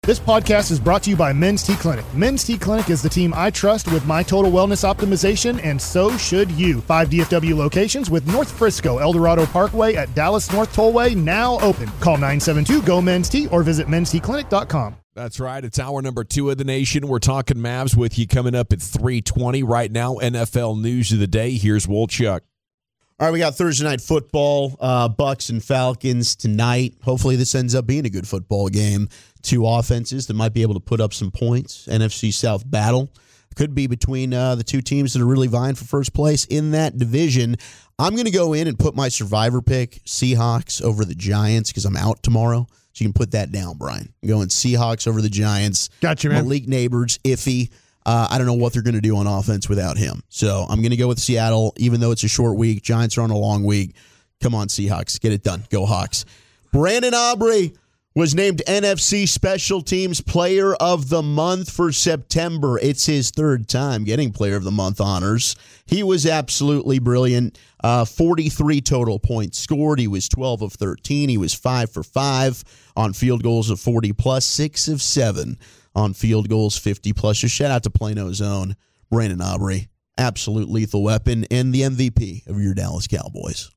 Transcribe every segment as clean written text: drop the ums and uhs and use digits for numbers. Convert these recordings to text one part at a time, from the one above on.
This podcast is brought to you by Men's T Clinic. Men's T Clinic is the team I trust with my total wellness optimization, and so should you. 5 DFW locations with North Frisco, Eldorado Parkway at Dallas North Tollway now open. Call 972-GO-MEN'S-T or visit mensteclinic.com. That's right. It's hour number 2 of the nation. We're talking Mavs with you coming up at 3:20. Right now, NFL news of the day. Here's Wolchuk. All right, we got Thursday night football, Bucks and Falcons tonight. Hopefully this ends up being a good football game. Two offenses that might be able to put up some points. NFC South battle. Could be between the two teams that are really vying for first place in that division. I'm going to go in and put my survivor pick, Seahawks over the Giants, because I'm out tomorrow. So you can put that down, Brian. I'm going Seahawks over the Giants. Gotcha, man. Malik Neighbors, iffy. I don't know what they're going to do on offense without him. So I'm going to go with Seattle, even though it's a short week. Giants are on a long week. Come on, Seahawks. Get it done. Go Hawks. Brandon Aubrey was named NFC Special Teams Player of the Month for September. It's his third time getting Player of the Month honors. He was absolutely brilliant. 43 total points scored. He was 12 of 13. He was 5 for 5 on field goals of 40+, 6 of 7 on field goals 50+. Just shout out to Plano's own Brandon Aubrey. Absolute lethal weapon and the MVP of your Dallas Cowboys.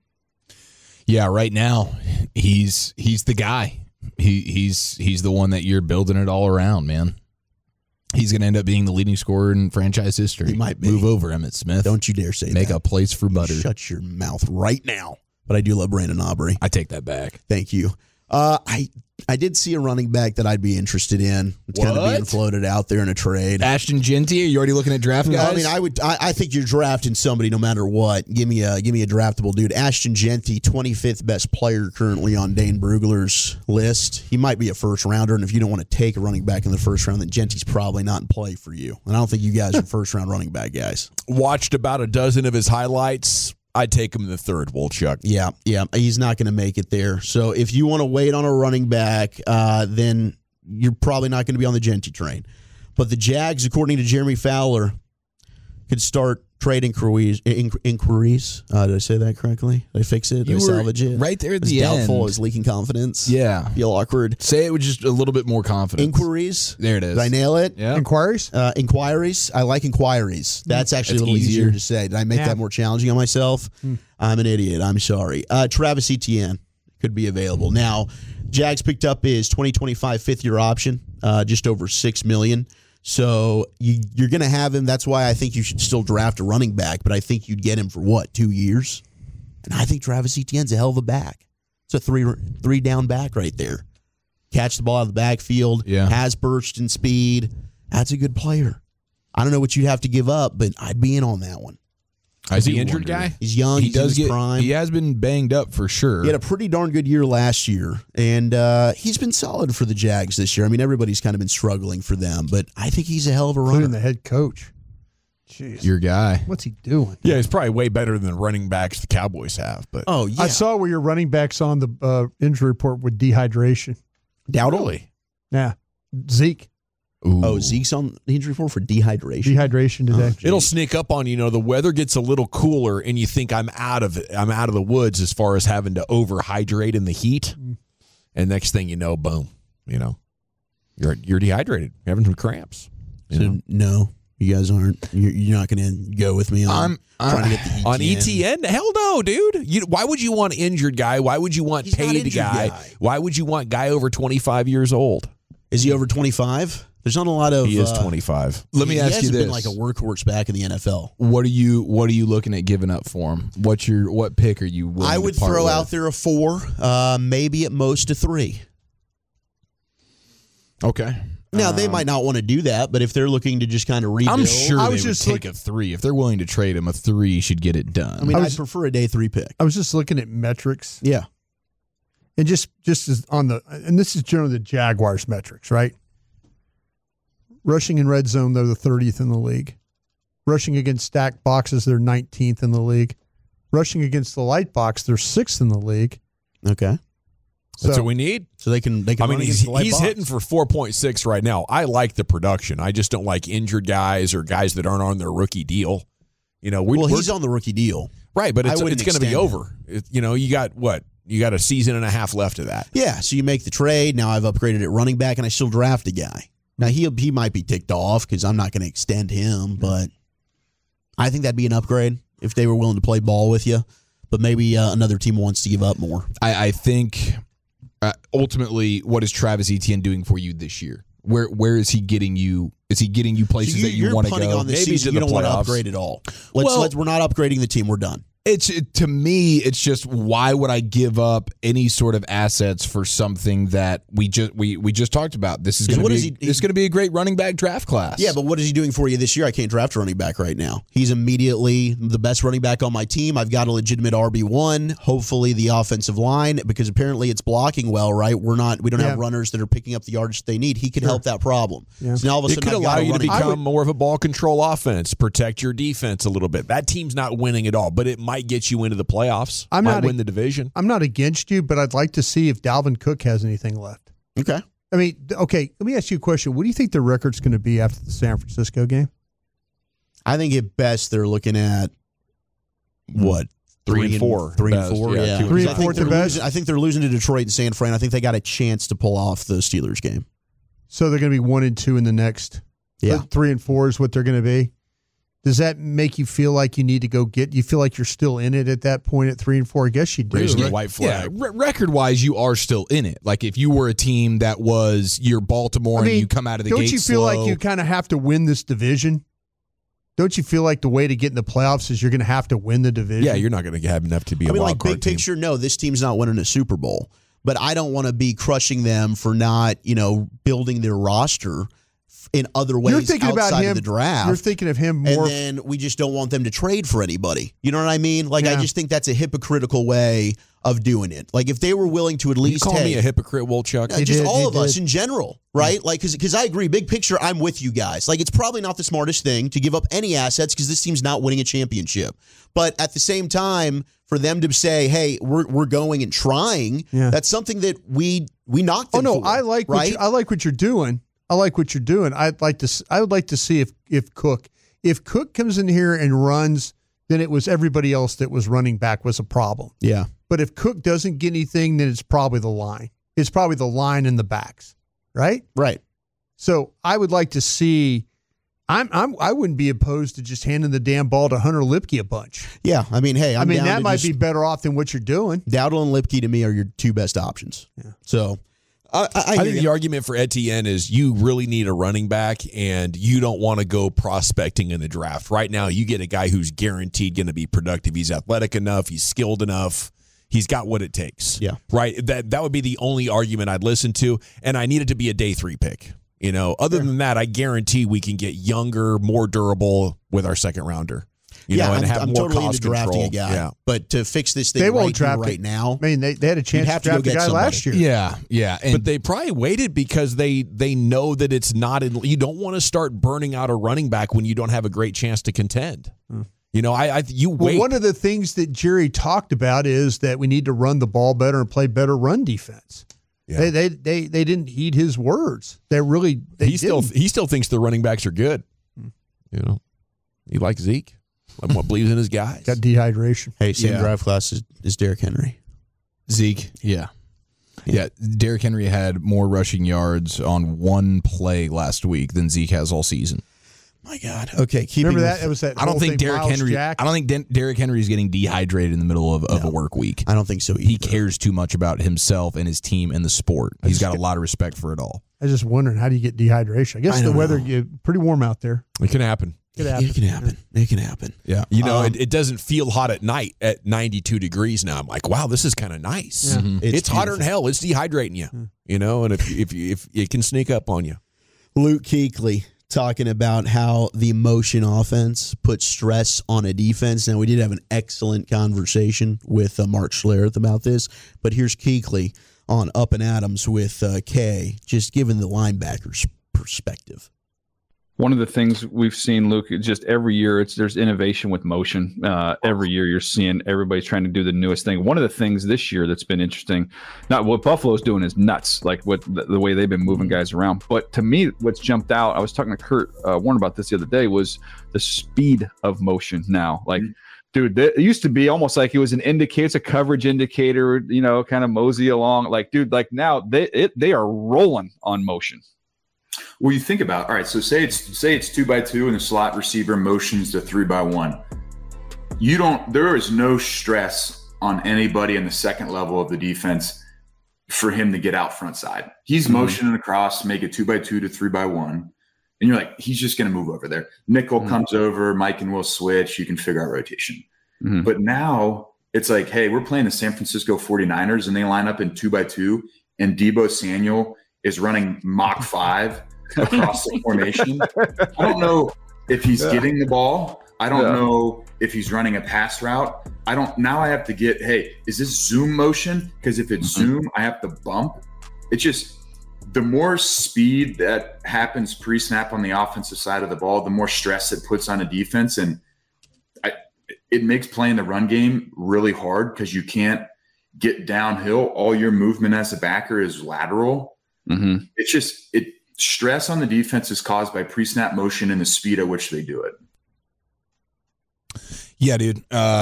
Yeah, right now he's the guy. He's the one that you're building it all around, man. He's going to end up being the leading scorer in franchise history. He might be. Move over, Emmitt Smith. Don't you dare say Make that. a place for butter. Shut your mouth right now. But I do love Brandon Aubrey. I take that back. Thank you. I did see a running back that I'd be interested in. It's kind of being floated out there in a trade. Ashton Genty, are you already looking at draft guys? I mean, I think you're drafting somebody no matter what. Give me a draftable dude. Ashton Genty, 25th best player currently on Dane Brugler's list. He might be a first rounder, and if you don't want to take a running back in the first round, then Genty's probably not in play for you. And I don't think you guys are first round running back guys. Watched about a dozen of his highlights. I'd take him in the third, Wolchuk. Yeah. He's not going to make it there. So if you want to wait on a running back, then you're probably not going to be on the Genty train. But the Jags, according to Jeremy Fowler, could start trade inquiries. Did I say that correctly? Did I fix it? Did I salvage it? Right there at the the end. Doubtful. end. I was leaking confidence. Yeah. Feel awkward. Say it with just a little bit more confidence. Inquiries. There it is. Did I nail it? Yeah. Inquiries? Inquiries. I like inquiries. That's actually a little easier to say. Did I make that more challenging on myself? I'm an idiot. I'm sorry. Travis Etienne could be available. Now, Jags picked up his 2025 fifth-year option, just over $6 million. So you're going to have him. That's why I think you should still draft a running back, but I think you'd get him for, 2 years? And I think Travis Etienne's a hell of a back. It's a three-down back right there. Catch the ball out of the backfield, has burst and speed. That's a good player. I don't know what you'd have to give up, but I'd be in on that one. Is he injured guy? He's young. He's in his prime. He has been banged up for sure. He had a pretty darn good year last year, and he's been solid for the Jags this year. I mean, everybody's kind of been struggling for them, but I think he's a hell of a runner. Including the head coach. Jeez. Your guy. What's he doing? Yeah, he's probably way better than the running backs the Cowboys have. But I saw where your running back's on the injury report with dehydration. Dowdle. Yeah. Zeke. Ooh. Oh, Zeke's on the injury report for dehydration. Dehydration today. It'll sneak up on you. The weather gets a little cooler, and you think I'm out of it. I'm out of the woods as far as having to overhydrate in the heat. And next thing you know, boom, you're dehydrated. You're having some cramps. No, you guys aren't. You're not going to go with me on trying to get the ETN. On ETN? Hell no, dude. Why would you want injured guy? Why would you want paid guy? Why would you want guy over 25 years old? Is he over 25? There's not a lot of. He is 25. Let me ask you this: been like a workhorse back in the NFL. What are you looking at giving up for him? What pick are you willing I would to part throw with? out there a 4, maybe at most a 3. Okay. Now they might not want to do that, but if they're looking to just kind of rebuild, I'm sure I they was would just take a 3 if they're willing to trade him. A 3 should get it done. I mean, I'd prefer a day 3 pick. I was just looking at metrics. Yeah, and just as on and this is generally the Jaguars metrics, right? Rushing in red zone, they're the 30th in the league. Rushing against stacked boxes, they're 19th in the league. Rushing against the light box, they're 6th in the league. okay. That's what we need. So they can. I mean, run against the light he's box. hitting for 4.6 right now. I like the production. I just don't like injured guys or guys that aren't on their rookie deal. He's on the rookie deal, right? But it's going to be extend over. You got what? You got a season and a half left of that. Yeah, so you make the trade. Now I've upgraded at running back, and I still draft a guy. Now he might be ticked off because I'm not going to extend him, but I think that'd be an upgrade if they were willing to play ball with you. But maybe another team wants to give up more. I think ultimately, what is Travis Etienne doing for you this year? Where is he getting you? Is he getting you places that you want to go? On this Maybe season, to you the don't want to playoffs. upgrade at all. We're not upgrading the team. We're done. To me, it's just, why would I give up any sort of assets for something that we just talked about? This is going to be a great running back draft class. Yeah, but what is he doing for you this year? I can't draft a running back right now. He's immediately the best running back on my team. I've got a legitimate RB1. Hopefully the offensive line, because apparently it's blocking well, right? We don't have runners that are picking up the yards they need. He could help that problem. Yeah. So now all of a It sudden could I've got allow a you to running become more of a ball control offense, protect your defense a little bit. That team's not winning at all, but it might get you into the playoffs. Might win the division. I'm not against you, but I'd like to see if Dalvin Cook has anything left. Okay. I mean, okay, let me ask you a question. What do you think the record's going to be after the San Francisco game? I think at best they're looking at what? 3-4. 3-4, Yeah. 3-4 the best. I think they're losing to Detroit and San Fran. I think they got a chance to pull off the Steelers game. So they're going to be 1-2 in the next. Yeah. 3-4 is what they're going to be. Does that make you feel like you need to go get? You feel like you're still in it at that point at 3-4? I guess you do. Raising right? a white flag. Yeah, record-wise, you are still in it. Like, if you were a team that was your Baltimore and you come out of the gate don't you feel slow, like you kind of have to win this division? Don't you feel like the way to get in the playoffs is you're going to have to win the division? Yeah, you're not going to have enough to be a wild like card big team. picture, no, this team's not winning a Super Bowl. But I don't want to be crushing them for not, building their roster in other ways You're thinking outside about him, of the draft. You're thinking of him more. And then we just don't want them to trade for anybody. You know what I mean? Like, Yeah. I just think that's a hypocritical way of doing it. Like, if they were willing to at least You call me a hypocrite, Wolchuk? just did, all he of us did. in general, right? Like, because I agree, big picture, I'm with you guys. Like, it's probably not the smartest thing to give up any assets because this team's not winning a championship. But at the same time, for them to say, "Hey, we're going and trying," that's something that we knocked them for. I like right? what you're doing. I like what you're doing. I would like to see if Cook comes in here and runs, then it was everybody else that was running back was a problem. Yeah. But if Cook doesn't get anything, then it's probably the line. It's probably the line and the backs, right? Right. So I would like to see. I wouldn't be opposed to just handing the damn ball to Hunter Lipke a bunch. Yeah. I mean, hey, I'm down that to might just- be better off than what you're doing. Dowdle and Lipke to me are your two best options. Yeah. So I think the argument for Etienne is you really need a running back and you don't want to go prospecting in the draft. Right now, you get a guy who's guaranteed going to be productive. He's athletic enough. He's skilled enough. He's got what it takes. Yeah. Right? That would be the only argument I'd listen to, and I need it to be a day 3 pick. Other than that, I guarantee we can get younger, more durable with our second rounder. And have I'm more totally cost into drafting control. a guy. Yeah. But to fix this thing They won't draft right it. now, I mean, they had a chance have to to go draft a get guy somebody. last year. Yeah. And But they probably waited because they know that it's not. You don't want to start burning out a running back when you don't have a great chance to contend. You wait. Well, one of the things that Jerry talked about is that we need to run the ball better and play better run defense. Yeah. They didn't heed his words. He still thinks the running backs are good. He likes Zeke. What believes in his guys. got dehydration. hey, same drive class is Derrick Henry. Zeke, yeah. Derrick Henry had more rushing yards on one play last week than Zeke has all season. My God. Okay, Remember that? It was that. I don't whole think thing, Derrick Miles Henry. Jack. I don't think Derrick Henry is getting dehydrated in the middle of a work week. I don't think so either. He cares too much about himself and his team and the sport. He's got a lot of respect for it all. I was just wondering, how do you get dehydration? I guess the weather pretty warm out there. It can happen. It can happen. It can happen. Yeah. It doesn't feel hot at night at 92 degrees now. I'm like, wow, this is kind of nice. Yeah. Mm-hmm. It's hotter than hell. It's dehydrating you. And if it can sneak up on you. Luke Kuechly talking about how the motion offense puts stress on a defense. Now, we did have an excellent conversation with Mark Schlereth about this, but here's Kuechly on Up and Adams with Kay, just giving the linebackers perspective. One of the things we've seen, Luke, just every year there's innovation with motion. Every year you're seeing everybody's trying to do the newest thing. One of the things this year that's been interesting, not what Buffalo's doing is nuts, like what the way they've been moving guys around. But to me, what's jumped out, I was talking to Kurt Warner about this the other day, was the speed of motion now. Like dude, it used to be almost like it was an indicator, it's a coverage indicator, kind of mosey along. Like, dude, like now they are rolling on motion. Well, you think about, all right, so say it's 2x2 and the slot receiver motions to 3x1. There is no stress on anybody in the second level of the defense for him to get out front side. He's motioning across, make it 2x2 to 3x1. And you're like, he's just going to move over there. Nickel comes over, Mike and Will switch. You can figure out rotation. But now it's like, hey, we're playing the San Francisco 49ers and they line up in 2x2 and Deebo Samuel is running Mach 5 across the formation. I don't know if he's getting the ball. I don't know if he's running a pass route. Now I have to get, hey, is this zoom motion? Because if it's zoom, I have to bump. It's just the more speed that happens pre-snap on the offensive side of the ball, the more stress it puts on a defense. And it makes playing the run game really hard because you can't get downhill. All your movement as a backer is lateral. It's just stress on the defense is caused by pre-snap motion and the speed at which they do it. Yeah, dude.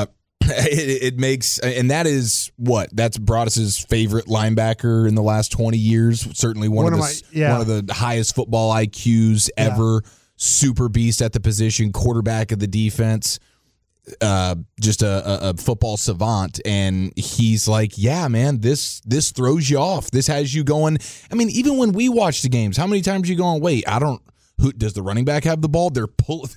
It makes, and that's Broadus's favorite linebacker in the last 20 years. Certainly one of the highest football IQs ever. Super beast at the position, quarterback of the defense. Just a football savant, and he's like, yeah, man, this throws you off. This has you going. I mean, even when we watch the games, how many times are you going, wait, who does the running back have the ball? They're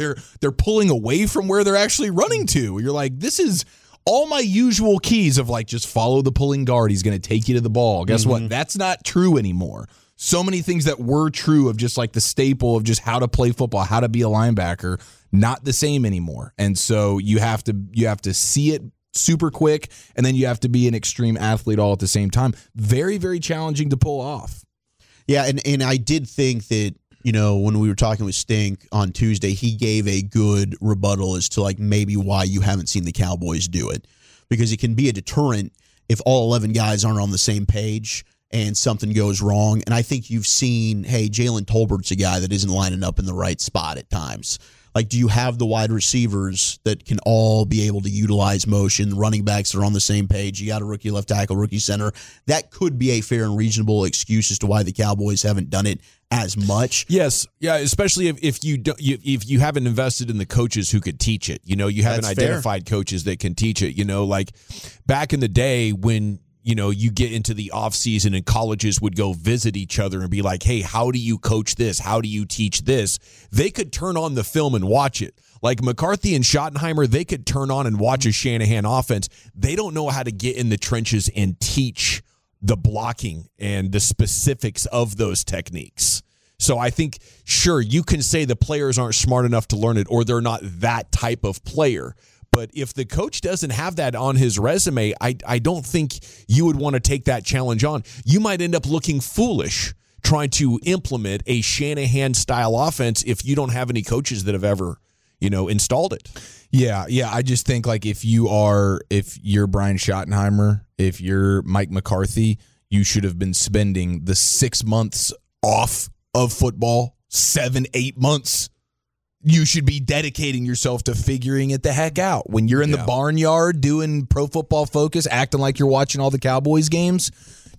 pulling away from where they're actually running to. You're like, this is all my usual keys of like, just follow the pulling guard. He's going to take you to the ball. Guess what? That's not true anymore. So many things that were true of just like the staple of just how to play football, how to be a linebacker, not the same anymore. And so you have to see it super quick, and then you have to be an extreme athlete all at the same time. Very, very challenging to pull off. Yeah, and I did think that, when we were talking with Stink on Tuesday, he gave a good rebuttal as to like maybe why you haven't seen the Cowboys do it. Because it can be a deterrent if all 11 guys aren't on the same page and something goes wrong. And I think you've seen, hey, Jalen Tolbert's a guy that isn't lining up in the right spot at times. Like, do you have the wide receivers that can all be able to utilize motion? Running backs that are on the same page. You got a rookie left tackle, rookie center. That could be a fair and reasonable excuse as to why the Cowboys haven't done it as much. Yes, yeah, especially if you haven't invested in the coaches who could teach it. You haven't identified coaches that can teach it. Like back in the day when you get into the off season and colleges would go visit each other and be like, hey, how do you coach this? How do you teach this? They could turn on the film and watch it. Like McCarthy and Schottenheimer, they could turn on and watch a Shanahan offense. They don't know how to get in the trenches and teach the blocking and the specifics of those techniques. So I think, sure, you can say the players aren't smart enough to learn it or they're not that type of player. But if the coach doesn't have that on his resume, I don't think you would want to take that challenge on. You might end up looking foolish trying to implement a Shanahan-style offense if you don't have any coaches that have ever, installed it. Yeah. I just think like if you're Brian Schottenheimer, if you're Mike McCarthy, you should have been spending the 6 months off of football, 7-8 months. You should be dedicating yourself to figuring it the heck out. When you're in the barnyard doing Pro Football Focus, acting like you're watching all the Cowboys games,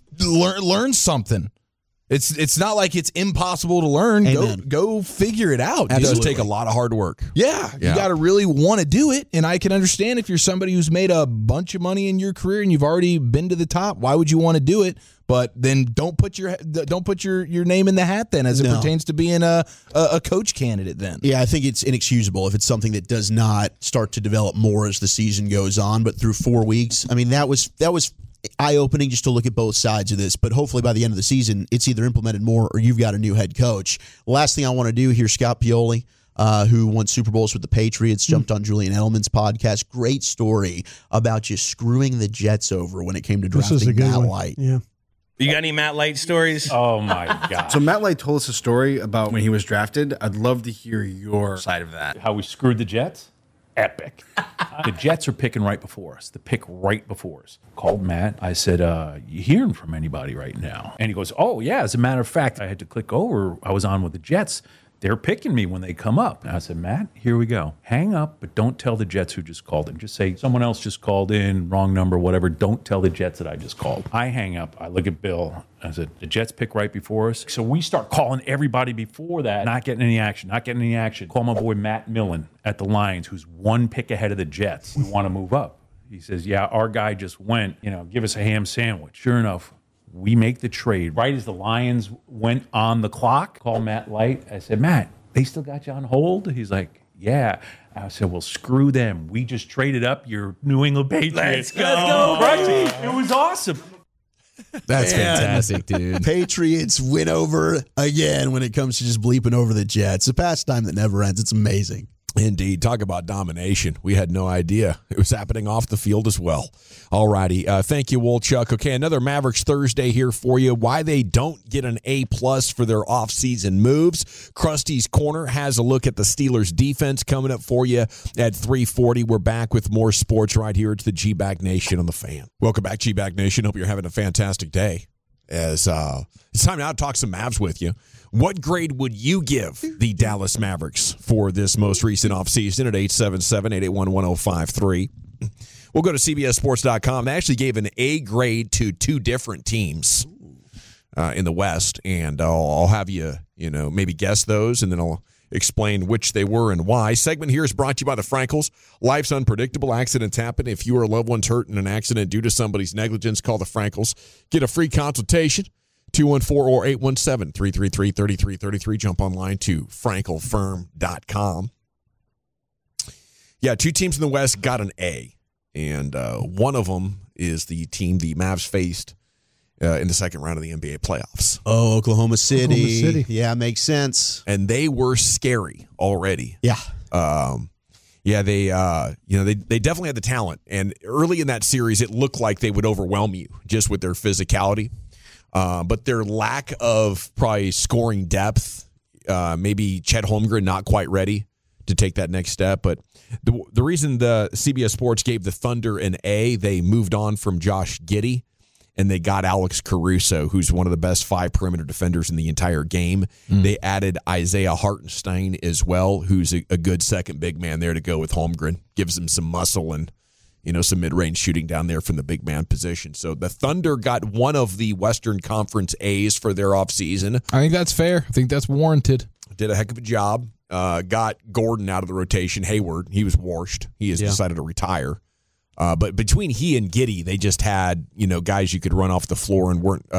learn something. It's not like it's impossible to learn. Go figure it out. It does take a lot of hard work. Yeah. You got to really want to do it. And I can understand if you're somebody who's made a bunch of money in your career and you've already been to the top, why would you want to do it? But then don't put your name in the hat then as it pertains to being a coach candidate then. Yeah, I think it's inexcusable if it's something that does not start to develop more as the season goes on. But through 4 weeks, I mean, that was eye-opening just to look at both sides of this. But hopefully by the end of the season, it's either implemented more or you've got a new head coach. Last thing I want to do here, Scott Pioli, who won Super Bowls with the Patriots, jumped on Julian Edelman's podcast. Great story about just screwing the Jets over when it came to drafting Matt Light. Yeah. You got any Matt Light stories? Oh, my God. So Matt Light told us a story about when he was drafted. I'd love to hear your side of that. How we screwed the Jets? Epic. The Jets are picking right before us. The pick right before us. Called Matt. I said, you hearing from anybody right now? And he goes, oh, yeah. As a matter of fact, I had to click over. I was on with the Jets. they're picking me when they come up. And I said, Matt, here we go. Hang up, but don't tell the Jets who just called in. Just say someone else just called in, wrong number, whatever. Don't tell the Jets that I just called. I hang up. I look at Bill. I said, the Jets pick right before us. So we start calling everybody before that. Not getting any action. Call my boy Matt Millen at the Lions, who's one pick ahead of the Jets. We want to move up. He says, yeah, our guy just went, give us a ham sandwich. Sure enough, we make the trade. Right as the Lions went on the clock, call Matt Light. I said, Matt, they still got you on hold? He's like, yeah. I said, well, screw them. We just traded up your New England Patriots. Let's go. Right? It was awesome. That's fantastic, dude. Patriots win over again when it comes to just bleeping over the Jets. A pastime that never ends. It's amazing. Indeed. Talk about domination. We had no idea. It was happening off the field as well. All righty. Thank you, Wolchuk. Okay, another Mavericks Thursday here for you. Why they don't get an A+ for their offseason moves. Krusty's Corner has a look at the Steelers' defense coming up for you at 3:40. We're back with more sports right here. It's the G-Bag Nation on the Fan. Welcome back, G-Bag Nation. Hope you're having a fantastic day. As it's time now to talk some Mavs with you. What grade would you give the Dallas Mavericks for this most recent offseason at 877-881-1053? We'll go to CBSSports.com. They actually gave an A grade to two different teams in the West, and I'll have you, maybe guess those, and then I'll explain which they were and why. Segment here is brought to you by the Frankels. Life's unpredictable. Accidents happen. If you or a loved one's hurt in an accident due to somebody's negligence, call the Frankels. Get a free consultation. 214 or 817-333-3333. Jump online to frankelfirm.com. Yeah, two teams in the West got an A, and one of them is the team the Mavs faced in the second round of the NBA playoffs. Oh, Oklahoma City. Yeah, makes sense. And they were scary already. Yeah. They definitely had the talent, and early in that series, it looked like they would overwhelm you just with their physicality. But their lack of probably scoring depth, maybe Chet Holmgren not quite ready to take that next step. But the reason the CBS Sports gave the Thunder an A, they moved on from Josh Giddey, and they got Alex Caruso, who's one of the best 5 perimeter defenders in the entire game. They added Isaiah Hartenstein as well, who's a good second big man there to go with Holmgren. Gives him some muscle and some mid-range shooting down there from the big man position. So the Thunder got one of the Western Conference A's for their offseason. I think that's fair. I think that's warranted. Did a heck of a job. Got Gordon out of the rotation. Hayward, he was washed. He has decided to retire. But between he and Giddey, they just had, guys you could run off the floor and weren't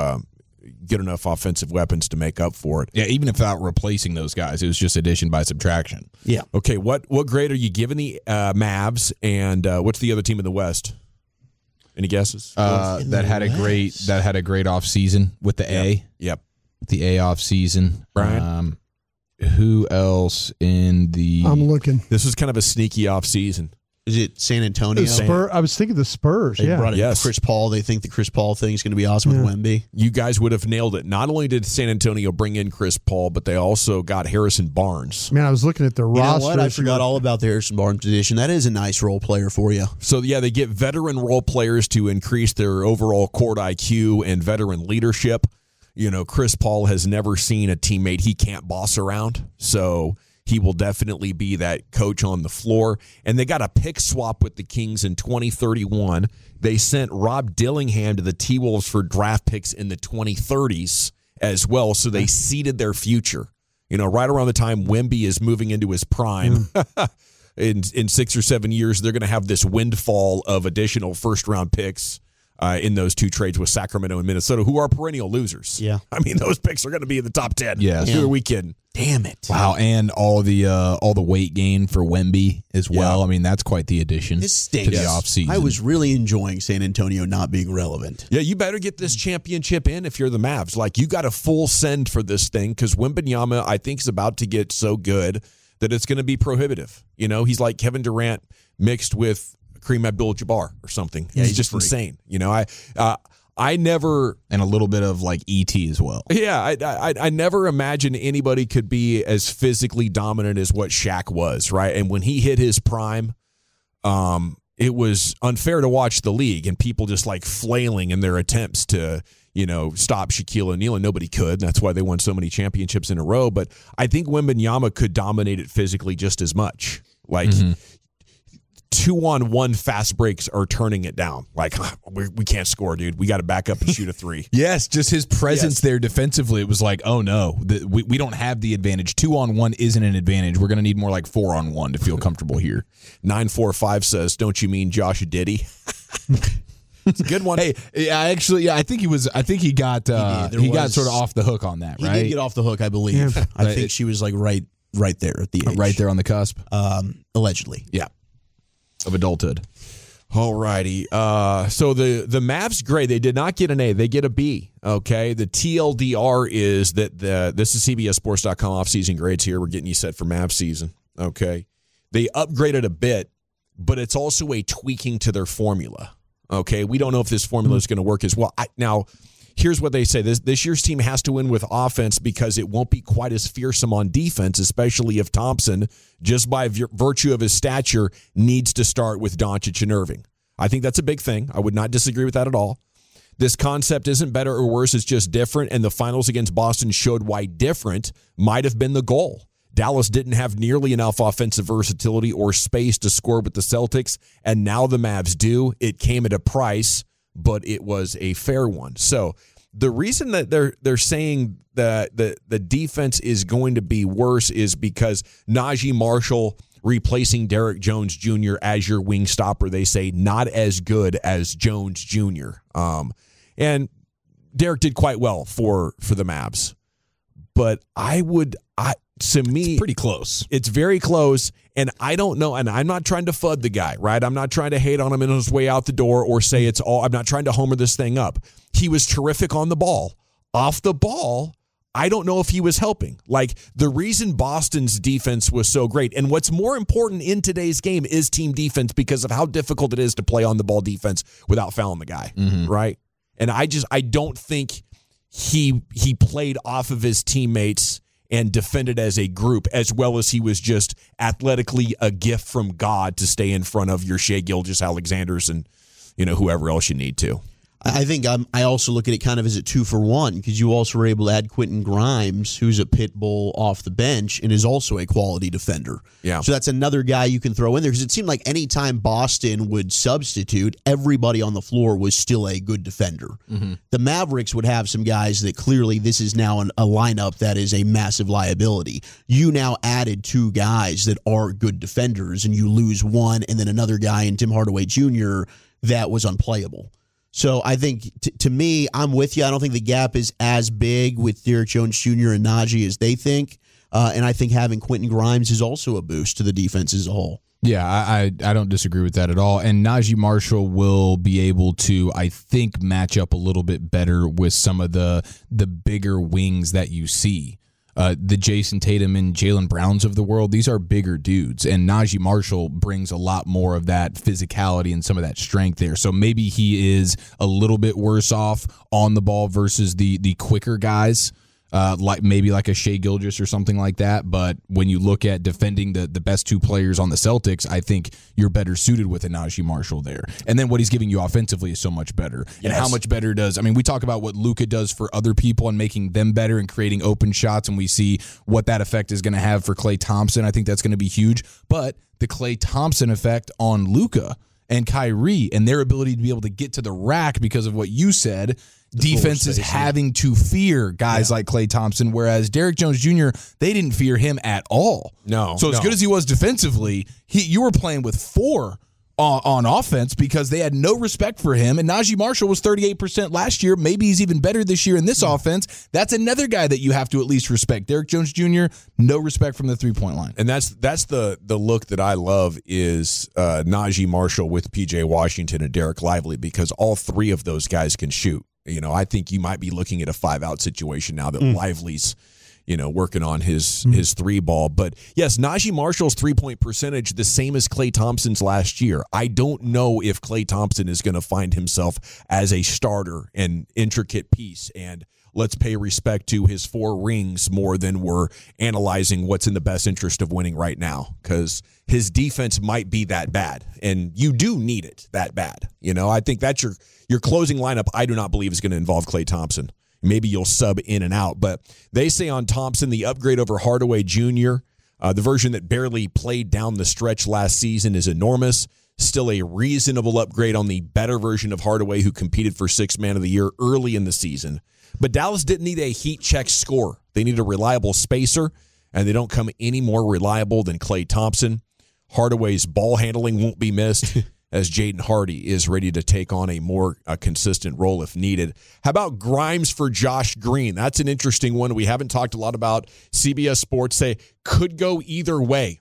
good enough offensive weapons to make up for it. Yeah, even without replacing those guys, it was just addition by subtraction. Yeah. Okay, what grade are you giving the Mavs, and what's the other team in the West? Any guesses? That had a great offseason with the A. Yep. The A offseason. Brian? Who else in the... I'm looking. This was kind of a sneaky offseason. Is it San Antonio? I was thinking the Spurs. They brought in Chris Paul. They think the Chris Paul thing is going to be awesome with Wemby. You guys would have nailed it. Not only did San Antonio bring in Chris Paul, but they also got Harrison Barnes. Man, I was looking at the roster. You know what? I forgot all about the Harrison Barnes position. That is a nice role player for you. So, yeah, they get veteran role players to increase their overall court IQ and veteran leadership. Chris Paul has never seen a teammate he can't boss around. So he will definitely be that coach on the floor. And they got a pick swap with the Kings in 2031. They sent Rob Dillingham to the T-Wolves for draft picks in the 2030s as well. So they seeded their future. Right around the time Wemby is moving into his prime. In 6 or 7 years, they're going to have this windfall of additional first-round picks in those two trades with Sacramento and Minnesota, who are perennial losers. Yeah. I mean, those picks are going to be in the top 10. Yes. Who are we kidding? Damn it. Wow, and all the weight gain for Wemby as well. I mean, that's quite the addition This stinks. to the offseason. I was really enjoying San Antonio not being relevant. Yeah, you better get this championship in if you're the Mavs. Like, you got a full send for this thing because Wembanyama, I think, is about to get so good that it's going to be prohibitive. He's like Kevin Durant mixed with Kareem Abdul-Jabbar or something. Yeah, he's just insane. I never, and a little bit of like ET as well. Yeah, I never imagined anybody could be as physically dominant as what Shaq was, right? And when he hit his prime, it was unfair to watch the league and people just like flailing in their attempts to, stop Shaquille O'Neal, and nobody could. That's why they won so many championships in a row. But I think Wembanyama could dominate it physically just as much. Like 2-on-1 fast breaks are turning it down. Like, we can't score, dude. We got to back up and shoot a three. Yes, just his presence there defensively. It was like, oh no, we don't have the advantage. 2-on-1 isn't an advantage. We're going to need more like 4-on-1 to feel comfortable here. 945 says, don't you mean Josh Diddy? It's a good one. Hey, I think he got sort of off the hook on that, right? He did get off the hook, I believe. Yeah. I think she was like right there at the age. Right there on the cusp. Allegedly. Yeah. Of adulthood. All righty. So the Mavs grade, they did not get an A. They get a B. Okay. The TLDR is that this is CBSSports.com off-season grades here. We're getting you set for Mavs season. Okay. They upgraded a bit, but it's also a tweaking to their formula. Okay, we don't know if this formula is going to work as well. Now, here's what they say. This year's team has to win with offense because it won't be quite as fearsome on defense, especially if Thompson, just by virtue of his stature, needs to start with Doncic and Irving. I think that's a big thing. I would not disagree with that at all. This concept isn't better or worse. It's just different, and the finals against Boston showed why different might have been the goal. Dallas didn't have nearly enough offensive versatility or space to score with the Celtics, and now the Mavs do. It came at a price, but it was a fair one. So the reason that they're saying that the defense is going to be worse is because Najee Marshall replacing Derek Jones Jr. as your wing stopper, they say not as good as Jones Jr. And Derek did quite well for the Mavs. But to me, it's pretty close. It's very close, and I don't know, and I'm not trying to FUD the guy, right? I'm not trying to hate on him in his way out the door or say I'm not trying to homer this thing up. He was terrific on the ball. Off the ball, I don't know if he was helping. Like, the reason Boston's defense was so great, and what's more important in today's game is team defense because of how difficult it is to play on the ball defense without fouling the guy, right? And I don't think he played off of his teammates and defended as a group as well as he was just athletically a gift from God to stay in front of your Shai Gilgeous-Alexanders and whoever else you need to. I think I also look at it kind of as a 2-for-1 because you also were able to add Quentin Grimes, who's a pit bull off the bench and is also a quality defender. Yeah. So that's another guy you can throw in there because it seemed like any time Boston would substitute, everybody on the floor was still a good defender. The Mavericks would have some guys that clearly this is now a lineup that is a massive liability. You now added 2 guys that are good defenders and you lose one and then another guy in Tim Hardaway Jr. that was unplayable. So I think, to me, I'm with you. I don't think the gap is as big with Derek Jones Jr. and Najee as they think. And I think having Quentin Grimes is also a boost to the defense as a whole. Yeah, I don't disagree with that at all. And Najee Marshall will be able to, I think, match up a little bit better with some of the bigger wings that you see. The Jason Tatum and Jaylen Browns of the world, these are bigger dudes, and Najee Marshall brings a lot more of that physicality and some of that strength there. So maybe he is a little bit worse off on the ball versus the quicker guys, like a Shai Gilgeous or something like that. But when you look at defending the best 2 players on the Celtics, I think you're better suited with a Najee Marshall there. And then what he's giving you offensively is so much better. Yes. And how much better we talk about what Luka does for other people and making them better and creating open shots, and we see what that effect is going to have for Klay Thompson. I think that's going to be huge. But the Klay Thompson effect on Luka and Kyrie and their ability to be able to get to the rack because of what you said, defense is having to fear guys like Klay Thompson, whereas Derek Jones Jr., they didn't fear him at all. No. So as good as he was defensively, you were playing with 4 on offense because they had no respect for him. And Najee Marshall was 38% last year. Maybe he's even better this year in this offense. That's another guy that you have to at least respect. Derek Jones Jr., no respect from the 3-point line. And that's the look that I love is Najee Marshall with PJ Washington and Derek Lively because all 3 of those guys can shoot. I think you might be looking at a 5-out situation now that Lively's, working on his 3 ball. But yes, Najee Marshall's 3-point percentage the same as Klay Thompson's last year. I don't know if Klay Thompson is going to find himself as a starter and intricate piece and let's pay respect to his 4 rings more than we're analyzing what's in the best interest of winning right now, because his defense might be that bad, and you do need it that bad. I think that's your closing lineup. I do not believe is going to involve Klay Thompson. Maybe you'll sub in and out, but they say on Thompson, the upgrade over Hardaway Jr., the version that barely played down the stretch last season, is enormous. Still a reasonable upgrade on the better version of Hardaway, who competed for 6th Man of the Year early in the season. But Dallas didn't need a heat check scorer. They need a reliable spacer, and they don't come any more reliable than Klay Thompson. Hardaway's ball handling won't be missed, as Jaden Hardy is ready to take on a more consistent role if needed. How about Grimes for Josh Green? That's an interesting one. We haven't talked a lot about. CBS Sports say could go either way.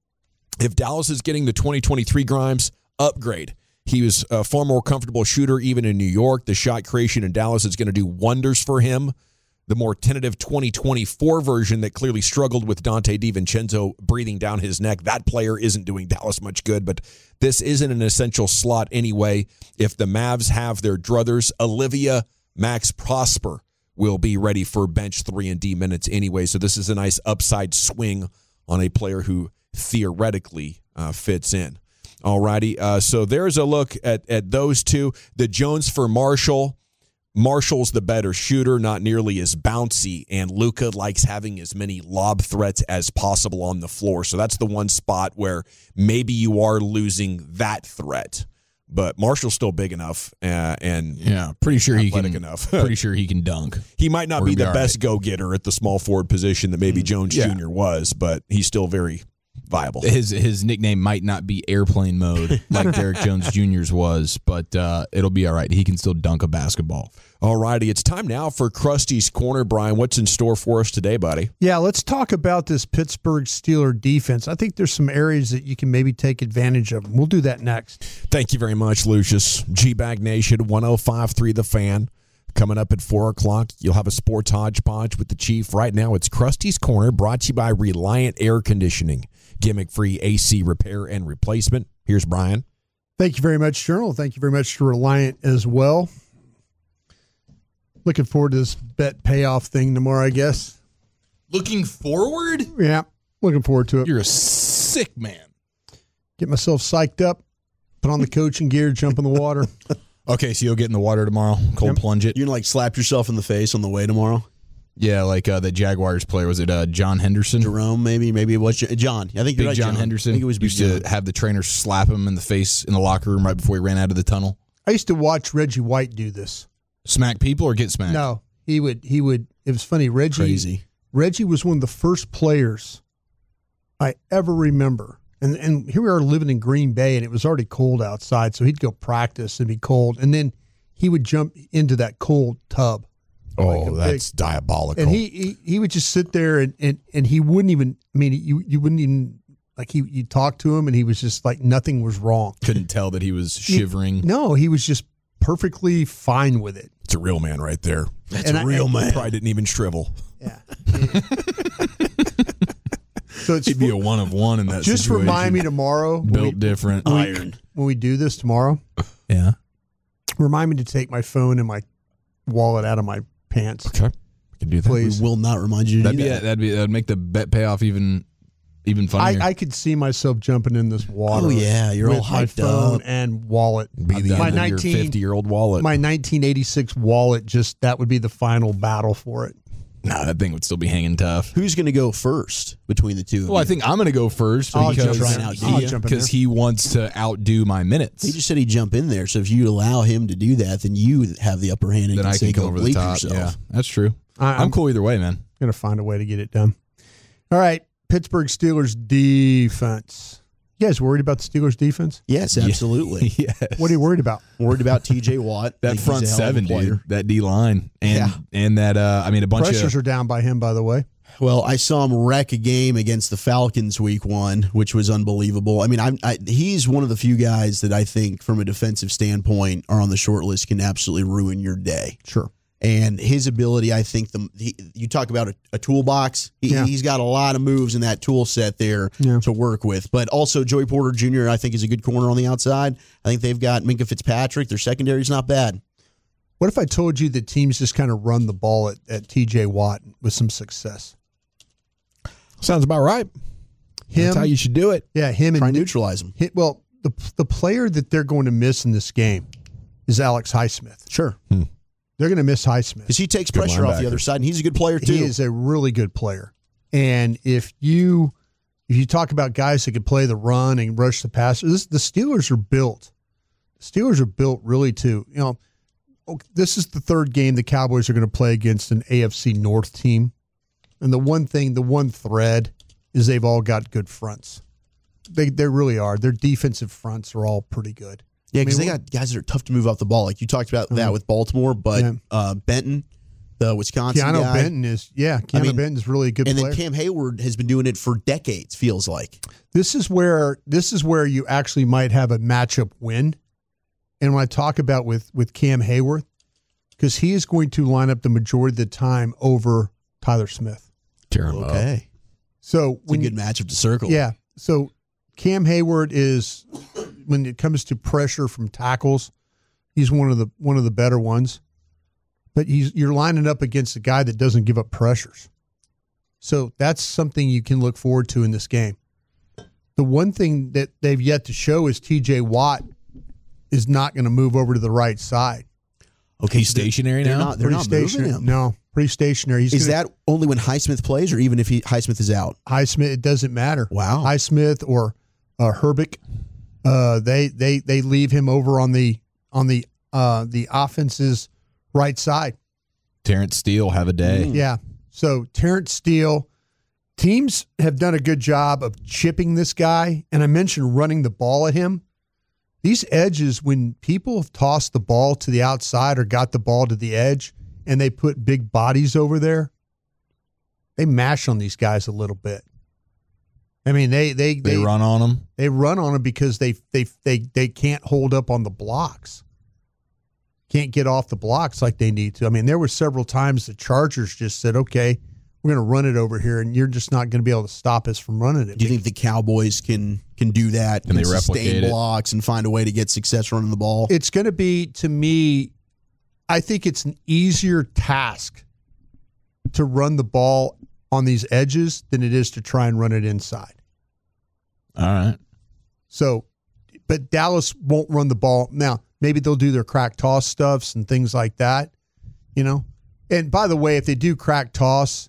If Dallas is getting the 2023 Grimes, upgrade. He was a far more comfortable shooter even in New York. The shot creation in Dallas is going to do wonders for him. The more tentative 2024 version that clearly struggled with Dante DiVincenzo breathing down his neck, that player isn't doing Dallas much good, but this isn't an essential slot anyway. If the Mavs have their druthers, Olivia Max Prosper will be ready for bench 3 and D minutes anyway, so this is a nice upside swing on a player who theoretically fits in. All righty, so there's a look at those two. The Jones for Marshall. Marshall's the better shooter, not nearly as bouncy, and Luka likes having as many lob threats as possible on the floor. So that's the one spot where maybe you are losing that threat. But Marshall's still big enough and pretty sure he can enough. Pretty sure he can dunk. He might not be the best go-getter at the small forward position that maybe Jones Jr. was, but he's still very viable. His nickname might not be airplane mode like Derek Jones Jr.'s was, but it'll be all right. He can still dunk a basketball. All righty, it's time now for Krusty's Corner. Brian, what's in store for us today, buddy? Yeah, let's talk about this Pittsburgh Steelers defense. I think there's some areas that you can maybe take advantage of. We'll do that next. Thank you very much, Lucius. G-Bag Nation, 105.3 The Fan. Coming up at 4 o'clock, you'll have a sports hodgepodge with the Chief. Right now, it's Krusty's Corner, brought to you by Reliant Air Conditioning. Gimmick-free AC repair and replacement. Here's Brian. Thank you very much, Journal. Thank you very much to Reliant as well. Looking forward to this bet payoff thing tomorrow, I guess. Looking forward? Yeah, looking forward to it. You're a sick man. Get myself psyched up, put on the coaching gear, jump in the water. Okay, so you'll get in the water tomorrow, cold plunge it. You're going to slap yourself in the face on the way tomorrow? Yeah, like the Jaguars player. Was it John Henderson? Jerome, maybe. Maybe it was John. I think you're right, John Henderson. I think it was used to have the trainer slap him in the face in the locker room right before he ran out of the tunnel. I used to watch Reggie White do this. Smack people or get smacked? No, he would. It was funny. Reggie was one of the first players I ever remember. And here we are living in Green Bay, and it was already cold outside, so he'd go practice and be cold, and then he would jump into that cold tub. Oh, that's diabolical. And he would just sit there and he wouldn't even. I mean, you wouldn't even like you talk to him, and he was just like nothing was wrong. Couldn't tell that he was shivering. No, he was just perfectly fine with it. It's a real man right there. That's a real man. Probably didn't even shrivel. Yeah. So he'd be a one of one in that just situation. Remind me tomorrow. Built different. Iron. When we do this tomorrow. Yeah. Remind me to take my phone and my wallet out of my pants. Okay. I can do that. Please. We will not remind you to do that. That'd make the bet payoff even funnier. I could see myself jumping in this water. Oh, yeah. You're all with my hyped phone up. and wallet. Be the end of your 50-year-old wallet. My 1986 wallet, that would be the final battle for it. Nah, that thing would still be hanging tough. Who's going to go first between the two of you? Well, I think I'm going to go first because he wants to outdo my minutes. He just said he'd jump in there. So if you allow him to do that, then you have the upper hand and then I can go over the top. yourself. Yeah, that's true. I'm cool either way, man. Going to find a way to get it done. All right, Pittsburgh Steelers defense. You guys worried about the Steelers defense? Yes, absolutely. Yes. What are you worried about? Worried about T.J. Watt. That front seven, dude. That D line, and that a bunch pressures are down by him. By the way, well, I saw him wreck a game against the Falcons week 1, which was unbelievable. I mean, he's one of the few guys that I think, from a defensive standpoint, are on the short list, can absolutely ruin your day. Sure. And his ability, I think, you talk about a toolbox. He's got a lot of moves in that tool set there to work with. But also, Joey Porter Jr., I think, is a good corner on the outside. I think they've got Minkah Fitzpatrick. Their secondary is not bad. What if I told you that teams just kind of run the ball at T.J. Watt with some success? Sounds about right. That's how you should do it. Yeah, him Try and and neutralize him. Well, the player that they're going to miss in this game is Alex Highsmith. Sure. They're going to miss Highsmith. Because he takes pressure off the other side, and he's a good player, too. He is a really good player. And if you talk about guys that can play the run and rush the passer, the Steelers are built. The Steelers are built really to, this is the third game the Cowboys are going to play against an AFC North team. And the one thread is they've all got good fronts. They really are. Their defensive fronts are all pretty good. Yeah, because they got guys that are tough to move off the ball. Like you talked about that with Baltimore, but Benton, the Wisconsin Keanu guy. Benton is Benton's really a good player. And then Cam Hayward has been doing it for decades, feels like. This is where you actually might have a matchup win. And when I talk about with Cam Hayward, because he is going to line up the majority of the time over Tyler Smith. Okay. So it's a good matchup to circle. Yeah. So Cam Hayward is, when it comes to pressure from tackles, he's one of the better ones. But you're lining up against a guy that doesn't give up pressures. So that's something you can look forward to in this game. The one thing that they've yet to show is T.J. Watt is not going to move over to the right side. Okay, he's stationary now? They're not moving him. No, pretty stationary. Is that only when Highsmith plays, or even if Highsmith is out? Highsmith, it doesn't matter. Wow. Highsmith or Herbeck, they leave him over on the offense's right side. Terrence Steele have a day. Yeah. So Terrence Steele, teams have done a good job of chipping this guy, and I mentioned running the ball at him. These edges, when people have tossed the ball to the outside or got the ball to the edge and they put big bodies over there, they mash on these guys a little bit. I mean, they run on them. They run on them because they can't hold up on the blocks. Can't get off the blocks like they need to. I mean, there were several times the Chargers just said, okay, we're going to run it over here, and you're just not going to be able to stop us from running it. Do you think the Cowboys can do that and they sustain replicate blocks and find a way to get success running the ball? It's going to be, to me, I think it's an easier task to run the ball on these edges than it is to try and run it inside. All right. So, but Dallas won't run the ball. Now, maybe they'll do their crack toss stuffs and things like that, And by the way, if they do crack toss,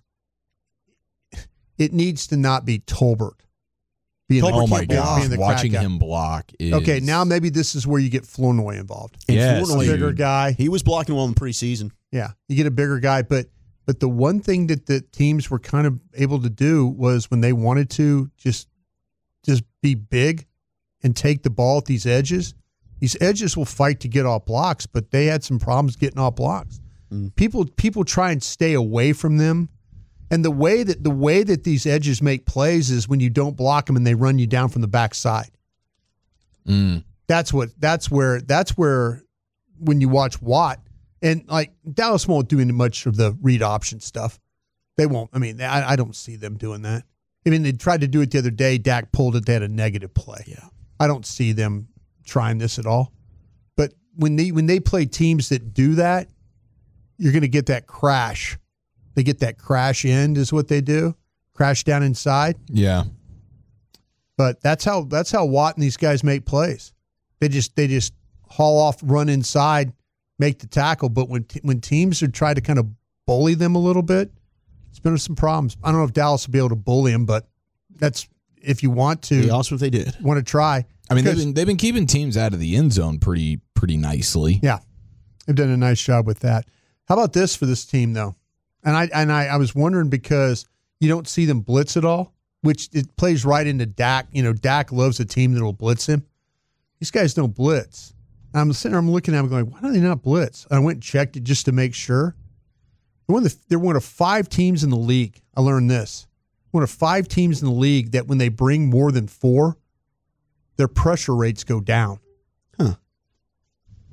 it needs to not be Tolbert. Oh my God! Watching him block is okay. Now maybe this is where you get Flournoy involved. Yes, Flournoy, bigger guy. He was blocking well in the preseason. Yeah, you get a bigger guy, but the one thing that the teams were kind of able to do was when they wanted to just be big and take the ball at these edges. These edges will fight to get off blocks, but they had some problems getting off blocks. People try and stay away from them. And the way that these edges make plays is when you don't block them and they run you down from the backside. That's where when you watch Watt, and like Dallas won't do any much of the read option stuff. They won't. I mean, I don't see them doing that. I mean, they tried to do it the other day. Dak pulled it. They had a negative play. Yeah, I don't see them trying this at all. But when they play teams that do that, you're going to get that crash. They get that crash end is what they do. Crash down inside. Yeah. But that's how Watt and these guys make plays. They just haul off, run inside, make the tackle. But when teams are trying to kind of bully them a little bit, it's been some problems. I don't know if Dallas will be able to bully them, but that's if you want to. It'd be awesome if they did. Want to try. I mean, they've been keeping teams out of the end zone pretty nicely. Yeah, they've done a nice job with that. How about this for this team though? And I was wondering because you don't see them blitz at all, which it plays right into Dak. Dak loves a team that will blitz him. These guys don't blitz. And I'm sitting there, I'm looking at them going, why do they not blitz? And I went and checked it just to make sure. They're one of 5 teams in the league. I learned this. One of 5 teams in the league that when they bring more than 4, their pressure rates go down. Huh. Wow.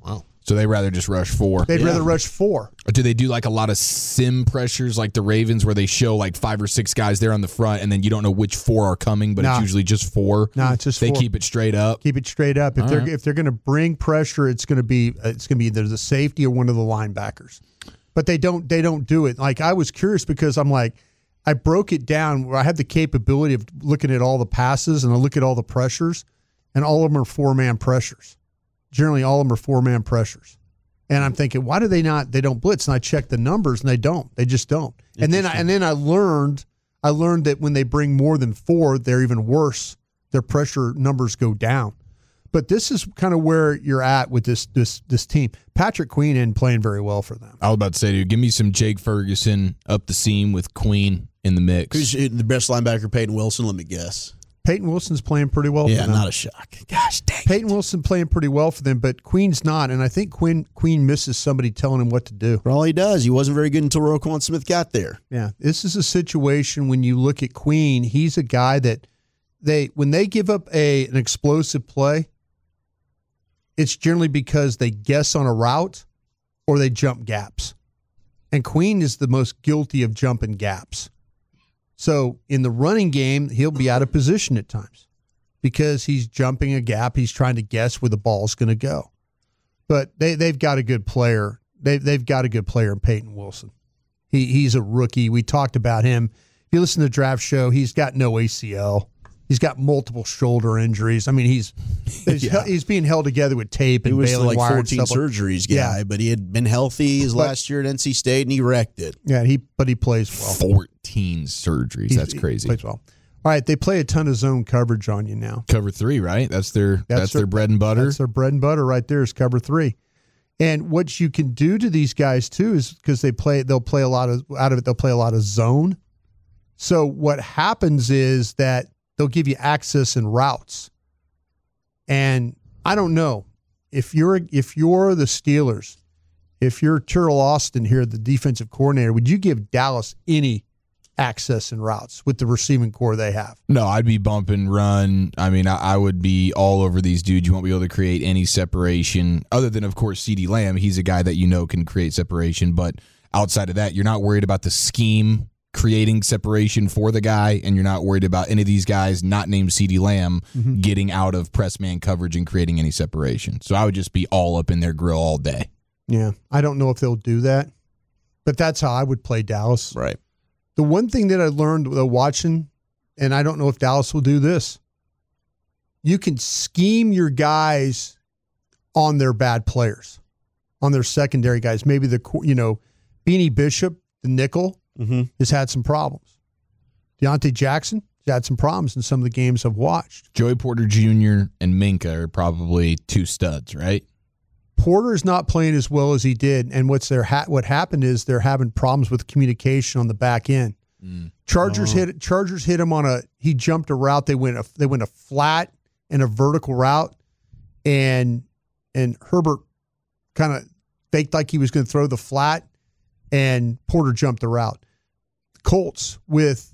So they rather just rush 4. They'd rather rush 4. Or do they do like a lot of sim pressures like the Ravens where they show like 5 or 6 guys there on the front and then you don't know which 4 are coming, but it's usually just 4? No, it's just 4. They keep it straight up. Keep it straight up. If they're going to bring pressure, it's going to be either the safety or one of the linebackers. But they don't do it. Like, I was curious because I'm like, I broke it down where I have the capability of looking at all the passes and I look at all the pressures, and all of them are 4-man pressures. Generally, all of them are 4-man pressures. And I'm thinking, why do they don't blitz? And I check the numbers, and they don't. They just don't. And then I learned that when they bring more than 4, they're even worse. Their pressure numbers go down. But this is kind of where you're at with this team. Patrick Queen isn't playing very well for them. I was about to say to you, give me some Jake Ferguson up the seam with Queen in the mix. Who's the best linebacker? Peyton Wilson. Let me guess. Peyton Wilson's playing pretty well for them. Yeah, not a shock. Gosh dang. Peyton Wilson playing pretty well for them, but Queen's not, and I think Queen misses somebody telling him what to do. For all he does, he wasn't very good until Roquan Smith got there. Yeah, this is a situation when you look at Queen, he's a guy that when they give up an explosive play, it's generally because they guess on a route or they jump gaps. And Queen is the most guilty of jumping gaps. So in the running game, he'll be out of position at times because he's jumping a gap. He's trying to guess where the ball's going to go. But they've got a good player. They've got a good player in Peyton Wilson. He's a rookie. We talked about him. If you listen to the draft show, he's got no ACL. He's got multiple shoulder injuries. I mean, he's being held together with tape and baling wire. He was like 14 surgeries guy, but he had been healthy last year at NC State, and he wrecked it. Yeah, but he plays well. 14 surgeries. That's crazy. He plays well. All right, they play a ton of zone coverage on you now. Cover 3, right? That's their bread and butter. That's their bread and butter right there is cover 3. And what you can do to these guys too is because they'll play a lot of zone. So what happens is that they'll give you access and routes. And I don't know if you're the Steelers, if you're Terrell Austin here, the defensive coordinator, would you give Dallas any access and routes with the receiving core they have? No, I'd be bump and run. I mean, I would be all over these dudes. You won't be able to create any separation other than, of course, CeeDee Lamb. He's a guy that can create separation. But outside of that, you're not worried about the scheme creating separation for the guy, and you're not worried about any of these guys not named CeeDee Lamb getting out of press man coverage and creating any separation. So I would just be all up in their grill all day. Yeah, I don't know if they'll do that, but that's how I would play Dallas. Right. The one thing that I learned watching, and I don't know if Dallas will do this, you can scheme your guys on their bad players, on their secondary guys. Maybe Beanie Bishop, the nickel, has had some problems. Deontay Jackson has had some problems in some of the games I've watched. Joey Porter Jr. and Minka are probably 2 studs, right? Porter's not playing as well as he did, and what happened is they're having problems with communication on the back end. Chargers hit him he jumped a route. They went a flat and a vertical route, and Herbert kind of faked like he was going to throw the flat, and Porter jumped the route. Colts with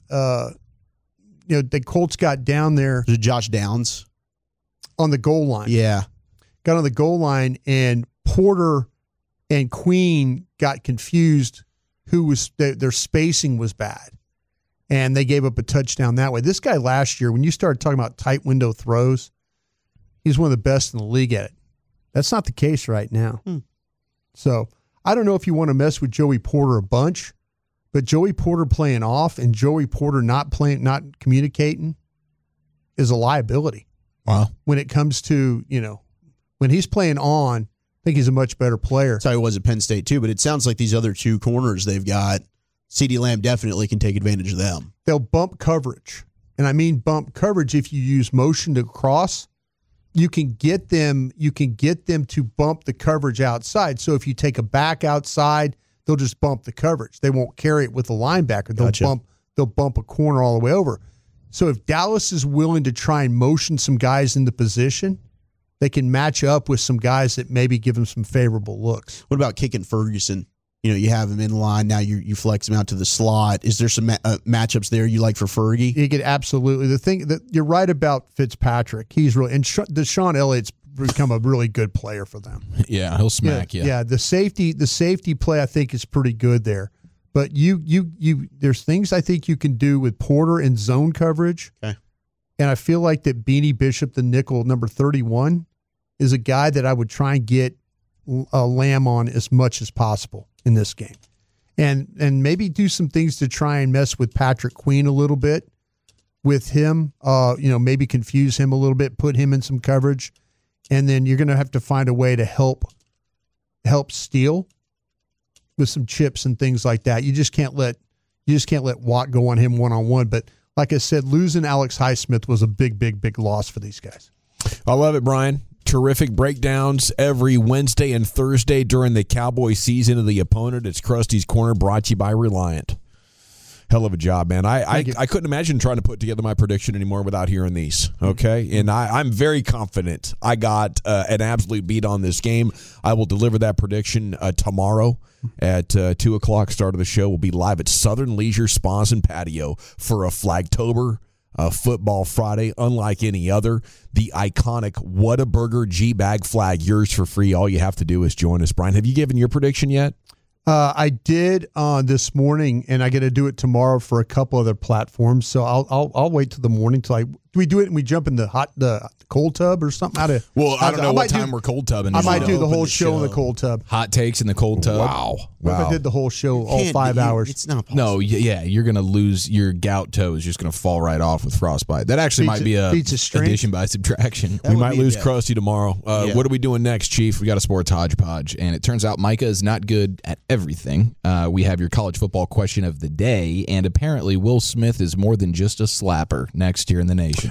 the Colts got down there. Was it Josh Downs on the goal line? Yeah, got on the goal line, and Porter and Queen got confused. Their spacing was bad, and they gave up a touchdown that way. This guy last year, when you started talking about tight window throws, he's one of the best in the league at it. That's not the case right now. So I don't know if you want to mess with Joey Porter a bunch, but Joey Porter playing off and Joey Porter not communicating is a liability. Wow. When it comes to, when he's playing on, I think he's a much better player. That's how he was at Penn State too, but it sounds like these other 2 corners they've got, CeeDee Lamb definitely can take advantage of them. They'll bump coverage. And I mean bump coverage if you use motion to cross. You can get them to bump the coverage outside. So if you take a back outside, they'll just bump the coverage. They won't carry it with the linebacker. They'll bump a corner all the way over. So if Dallas is willing to try and motion some guys into position, they can match up with some guys that maybe give them some favorable looks. What about kicking Ferguson? You have him in line. Now you flex him out to the slot. Is there some matchups there you like for Fergie? You could absolutely. The thing that you're right about Fitzpatrick. He's really, and Deshaun Elliott's become a really good player for them. Yeah, he'll smack you. Yeah, the safety play I think is pretty good there. But there's things I think you can do with Porter in zone coverage. Okay. And I feel like that Beanie Bishop, the nickel, number 31, is a guy that I would try and get Lamb on as much as possible in this game. And maybe do some things to try and mess with Patrick Queen a little bit with him. Maybe confuse him a little bit, put him in some coverage. And then you're going to have to find a way to help Steele with some chips and things like that. You just can't let Watt go on him one-on-one. But like I said, losing Alex Highsmith was a big, big, big loss for these guys. I love it, Brian. Terrific breakdowns every Wednesday and Thursday during the Cowboy season of the opponent. It's Krusty's Corner, brought to you by Reliant. Hell of a job, man. I couldn't imagine trying to put together my prediction anymore without hearing these, okay? And I'm very confident I got an absolute beat on this game. I will deliver that prediction tomorrow at 2 o'clock, start of the show. We'll be live at Southern Leisure Spas and Patio for a Flagtober Football Friday, unlike any other. The iconic Whataburger G-Bag flag, yours for free. All you have to do is join us. Brian, have you given your prediction yet? I did this morning, and I got to do it tomorrow for a couple other platforms. So I'll wait till the morning till we do it and we jump in the cold tub or something. I don't know what time we're cold tubbing. I might do the whole show in the cold tub. Hot takes in the cold tub. Wow. What if I did the whole show all 5 hours? It's not possible. No, yeah, you're gonna lose your gout toe. Is just gonna fall right off with frostbite. That actually might be a addition by subtraction. We might lose Krusty tomorrow. What are we doing next, Chief? We got a sports hodgepodge, and it turns out Micah is not good at everything. We have your college football question of the day, and apparently Will Smith is more than just a slapper. Next here in the Nation.